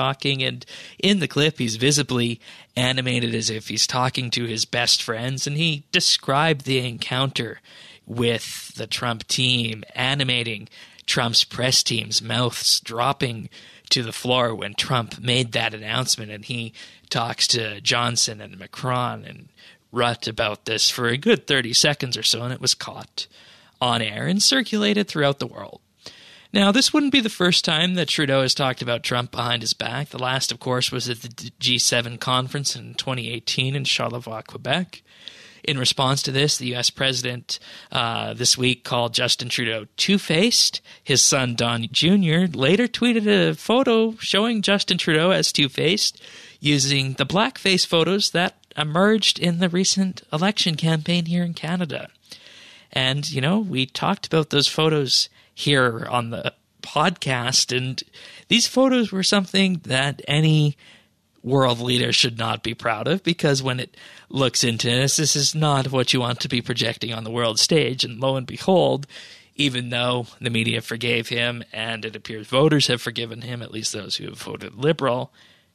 in the clip he's visibly animated as if he's talking to his best friends, and he described the encounter with the Trump team, animating Trump's press team's mouths dropping to the floor when Trump made that announcement, and he talks to Johnson and Macron and Rutte about this for a good 30 seconds or so, and it was caught on air and circulated throughout the world. Now, this wouldn't be the first time that Trudeau has talked about Trump behind his back. The last, of course, was at the G7 conference in 2018 in Charlevoix, Quebec. In response to this, the U.S. president this week called Justin Trudeau two-faced. His son, Don Jr., later tweeted a photo showing Justin Trudeau as two-faced using the blackface photos that emerged in the recent election campaign here in Canada. And, we talked about those photos here on the podcast, and these photos were something that any world leader should not be proud of, because when it looks into this is not what you want to be projecting on the world stage. And lo and behold, even though the media forgave him and it appears voters have forgiven him, at least those who have voted Liberal,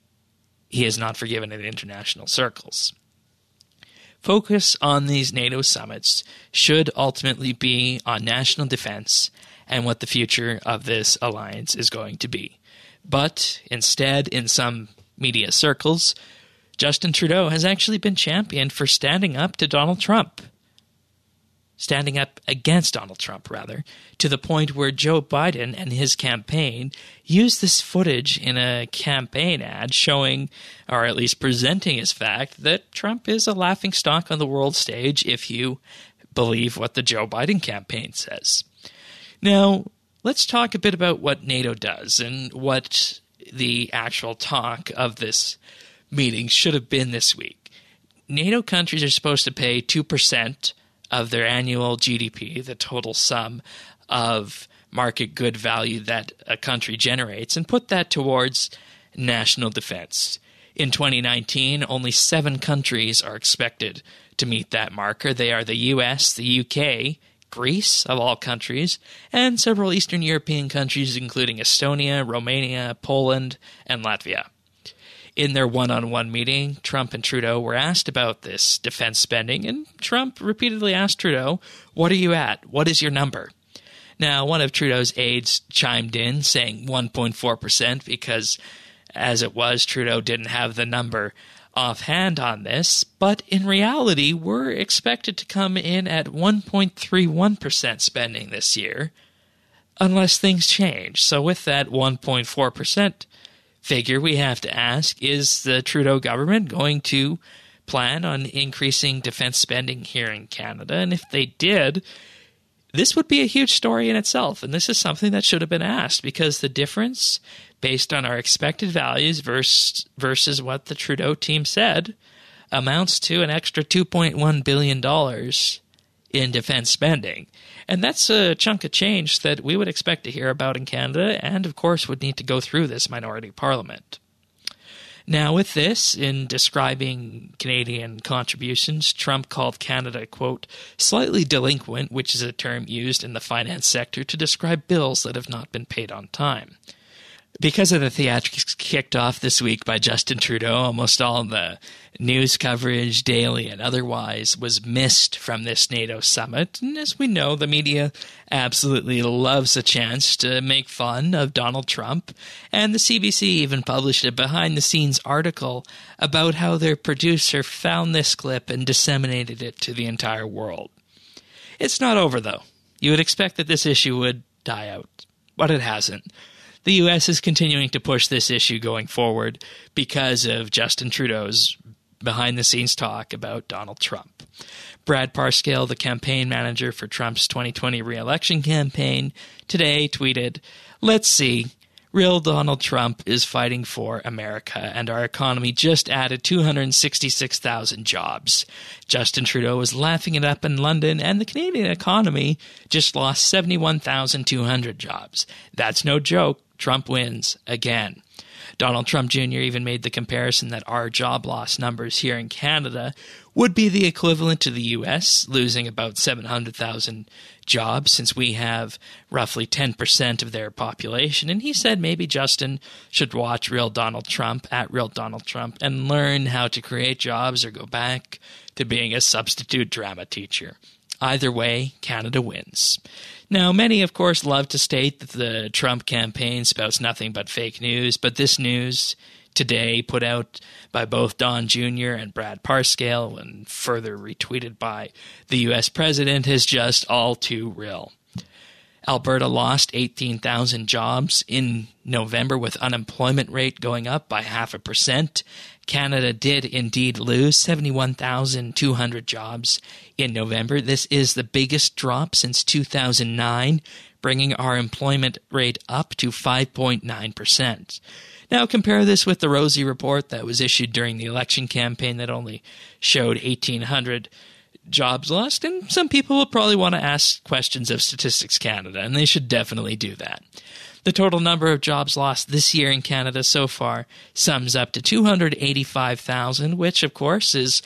he is not forgiven in international circles. Focus on these NATO summits should ultimately be on national defense and what the future of this alliance is going to be. But instead, in some media circles, Justin Trudeau has actually been championed for standing up to Donald Trump. Standing up against Donald Trump, rather, to the point where Joe Biden and his campaign used this footage in a campaign ad showing, or at least presenting as fact, that Trump is a laughingstock on the world stage if you believe what the Joe Biden campaign says. Now, let's talk a bit about what NATO does and what the actual talk of this meeting should have been this week. NATO countries are supposed to pay 2% of their annual GDP, the total sum of market good value that a country generates, and put that towards national defense. In 2019, only 7 countries are expected to meet that marker. They are the US, the UK, Greece, of all countries, and several Eastern European countries, including Estonia, Romania, Poland, and Latvia. In their one-on-one meeting, Trump and Trudeau were asked about this defense spending, and Trump repeatedly asked Trudeau, "What are you at? What is your number?" Now, one of Trudeau's aides chimed in, saying 1.4%, because, as it was, Trudeau didn't have the number offhand on this, but in reality, we're expected to come in at 1.31% spending this year, unless things change. So with that 1.4% figure, we have to ask, is the Trudeau government going to plan on increasing defense spending here in Canada? And if they did, this would be a huge story in itself. And this is something that should have been asked, because the difference based on our expected values versus what the Trudeau team said amounts to an extra $2.1 billion in defense spending. And that's a chunk of change that we would expect to hear about in Canada, and of course would need to go through this minority parliament. Now, with this, in describing Canadian contributions, Trump called Canada, quote, slightly delinquent, which is a term used in the finance sector to describe bills that have not been paid on time. Because of the theatrics kicked off this week by Justin Trudeau, almost all the news coverage, daily and otherwise, was missed from this NATO summit. And as we know, the media absolutely loves a chance to make fun of Donald Trump. And the CBC even published a behind-the-scenes article about how their producer found this clip and disseminated it to the entire world. It's not over, though. You would expect that this issue would die out, but it hasn't. The U.S. is continuing to push this issue going forward because of Justin Trudeau's behind-the-scenes talk about Donald Trump. Brad Parscale, the campaign manager for Trump's 2020 re-election campaign, today tweeted, "Let's see. Real Donald Trump is fighting for America, and our economy just added 266,000 jobs. Justin Trudeau was laughing it up in London, and the Canadian economy just lost 71,200 jobs. That's no joke. Trump wins again." Donald Trump Jr. even made the comparison that our job loss numbers here in Canada would be the equivalent to the U.S., losing about 700,000 jobs since we have roughly 10% of their population. And he said maybe Justin should watch Real Donald Trump at Real Donald Trump and learn how to create jobs or go back to being a substitute drama teacher. Either way, Canada wins. Now, many, of course, love to state that the Trump campaign spouts nothing but fake news, but this news today, put out by both Don Jr. and Brad Parscale and further retweeted by the U.S. president, is just all too real. Alberta lost 18,000 jobs in November, with unemployment rate going up by 0.5%. Canada did indeed lose 71,200 jobs in November. This is the biggest drop since 2009, bringing our employment rate up to 5.9%. Now compare this with the Rosie report that was issued during the election campaign that only showed 1,800 jobs lost, and some people will probably want to ask questions of Statistics Canada, and they should definitely do that. The total number of jobs lost this year in Canada so far sums up to 285,000, which, of course, is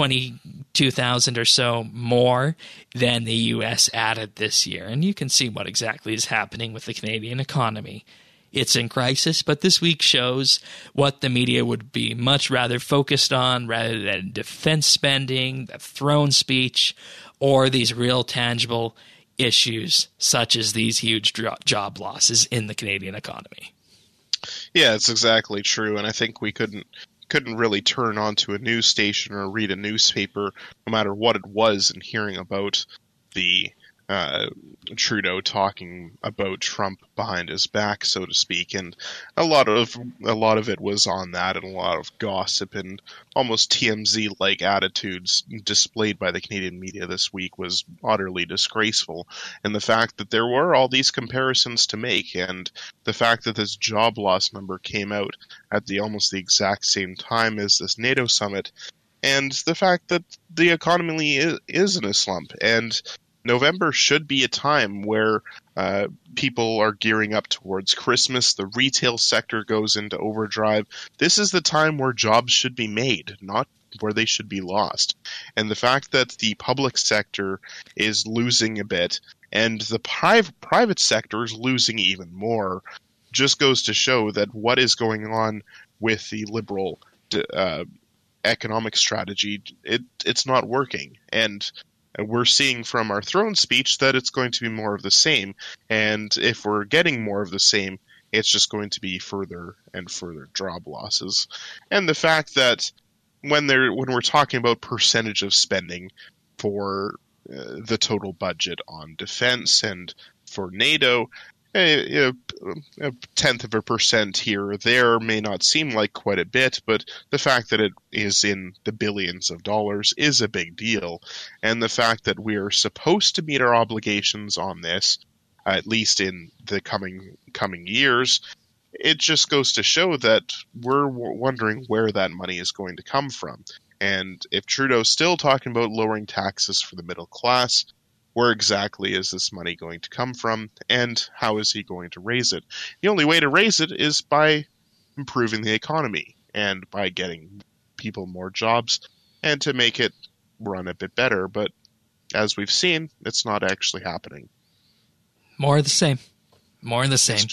22,000 or so more than the U.S. added this year. And you can see what exactly is happening with the Canadian economy. It's in crisis, but this week shows what the media would be much rather focused on rather than defense spending, the throne speech, or these real tangible issues such as these huge job losses in the Canadian economy. Yeah, it's exactly true, and I think we couldn't really turn onto a news station or read a newspaper, no matter what it was, and hearing about the Trudeau talking about Trump behind his back, so to speak, and a lot of it was on that, and a lot of gossip and almost TMZ-like attitudes displayed by the Canadian media this week was utterly disgraceful. And the fact that there were all these comparisons to make, and the fact that this job loss number came out at almost the exact same time as this NATO summit, and the fact that the economy is in a slump, and November should be a time where people are gearing up towards Christmas. The retail sector goes into overdrive. This is the time where jobs should be made, not where they should be lost. And the fact that the public sector is losing a bit and the private sector is losing even more just goes to show that what is going on with the Liberal economic strategy, it's not working. And we're seeing from our throne speech that it's going to be more of the same. And if we're getting more of the same, it's just going to be further and further job losses. And the fact that when we're talking about percentage of spending for the total budget on defense and for NATO, a 0.1% here or there may not seem like quite a bit, but the fact that it is in the billions of dollars is a big deal. And the fact that we are supposed to meet our obligations on this, at least in the coming years, it just goes to show that we're wondering where that money is going to come from. And if Trudeau's still talking about lowering taxes for the middle class, where exactly is this money going to come from, and how is he going to raise it? The only way to raise it is by improving the economy and by getting people more jobs and to make it run a bit better. But as we've seen, it's not actually happening. More of the same. More of the same.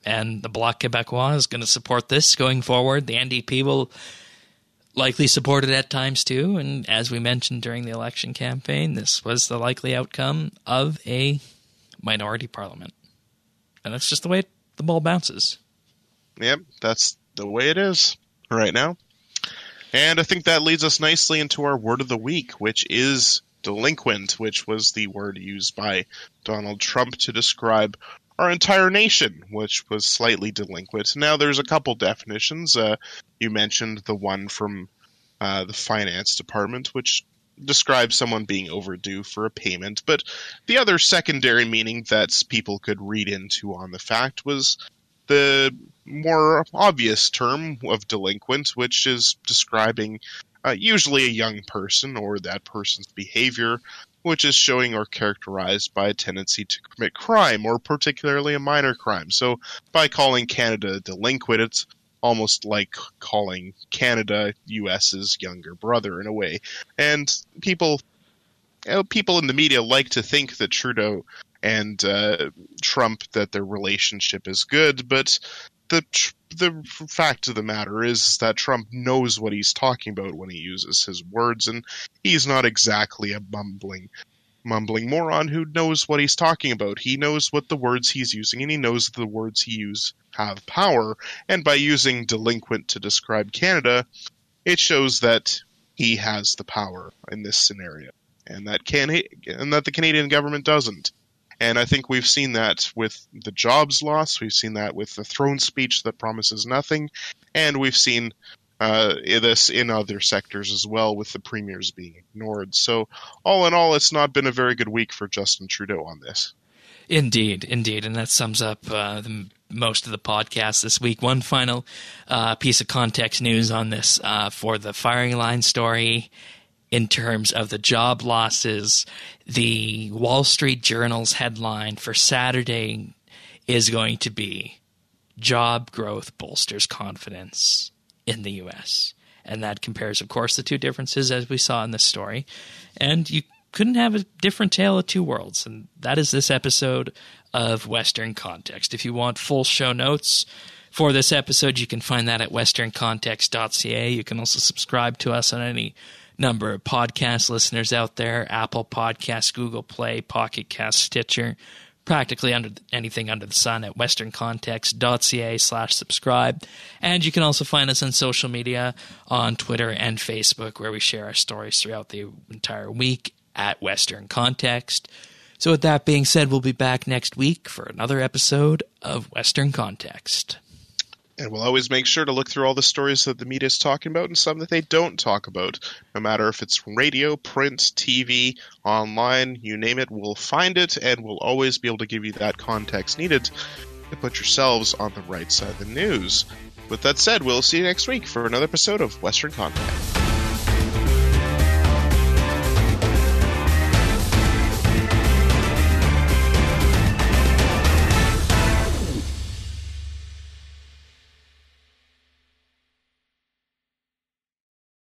And the Bloc Québécois is going to support this going forward. The NDP will likely support it at times too. And as we mentioned during the election campaign, this was the likely outcome of a minority parliament. And that's just the way the ball bounces. Yep, that's the way it is right now. And I think that leads us nicely into our word of the week, which is delinquent, which was the word used by Donald Trump to describe our entire nation, which was slightly delinquent. Now, there's a couple definitions. You mentioned the one from the finance department, which describes someone being overdue for a payment. But the other secondary meaning that people could read into on the fact was the more obvious term of delinquent, which is describing usually a young person or that person's behavior, which is showing or characterized by a tendency to commit crime, or particularly a minor crime. So by calling Canada delinquent, it's almost like calling Canada US's younger brother in a way. And people in the media like to think that Trudeau and Trump, that their relationship is good, but the fact of the matter is that Trump knows what he's talking about when he uses his words, and he's not exactly a mumbling moron who knows what he's talking about. He knows what the words he's using, and he knows the words he uses have power. And by using delinquent to describe Canada, it shows that he has the power in this scenario, and that the Canadian government doesn't. And I think we've seen that with the jobs loss. We've seen that with the throne speech that promises nothing. And we've seen this in other sectors as well, with the premiers being ignored. So all in all, it's not been a very good week for Justin Trudeau on this. Indeed. And that sums up most of the podcast this week. One final piece of context news on this for the firing line story. In terms of the job losses, the Wall Street Journal's headline for Saturday is going to be "Job Growth Bolsters Confidence in the U.S." And that compares, of course, the two differences as we saw in this story. And you couldn't have a different tale of two worlds. And that is this episode of Western Context. If you want full show notes for this episode, you can find that at westerncontext.ca. You can also subscribe to us on any number of podcast listeners out there: Apple Podcasts, Google Play, Pocket Cast, Stitcher, practically anything under the sun at westerncontext.ca/subscribe. And you can also find us on social media on Twitter and Facebook, where we share our stories throughout the entire week at Western Context. So with that being said, we'll be back next week for another episode of Western Context. And we'll always make sure to look through all the stories that the media is talking about and some that they don't talk about. No matter if it's radio, print, TV, online, you name it, we'll find it, and we'll always be able to give you that context needed to put yourselves on the right side of the news. With that said, we'll see you next week for another episode of Western Context.